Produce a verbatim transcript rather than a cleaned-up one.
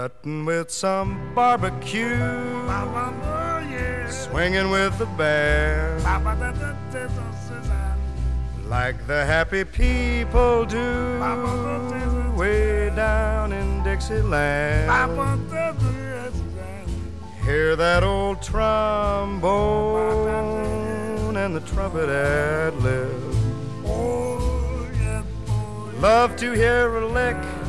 strutting with some barbecue, swinging with the band, like the happy people do way down in Dixieland. Hear that old trombone and the trumpet ad lib. Love to hear a lick